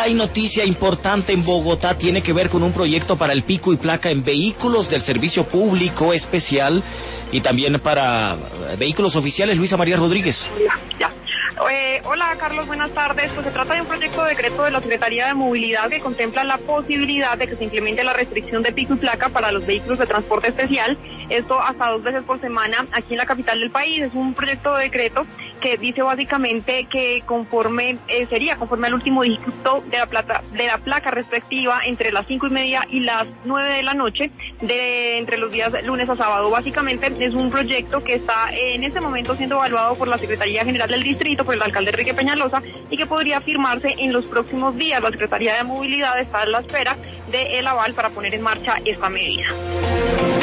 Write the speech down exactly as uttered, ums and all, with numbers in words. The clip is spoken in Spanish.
hay noticia importante en Bogotá, tiene que ver con un proyecto para el pico y placa en vehículos del servicio público especial y también para vehículos oficiales. Luisa María Rodríguez. Ya. Eh, hola Carlos, buenas tardes. Pues se trata de un proyecto de decreto de la Secretaría de Movilidad que contempla la posibilidad de que se implemente la restricción de pico y placa para los vehículos de transporte especial, esto hasta dos veces por semana aquí en la capital del país. Es un proyecto de decreto que dice básicamente que conforme eh, sería conforme al último dígito de la plata, de la placa respectiva entre las cinco y media y las nueve de la noche, de entre los días lunes a sábado. Básicamente es un proyecto que está eh, en este momento siendo evaluado por la Secretaría General del Distrito, por el alcalde Enrique Peñalosa, y que podría firmarse en los próximos días. La Secretaría de Movilidad está a la espera del aval para poner en marcha esta medida.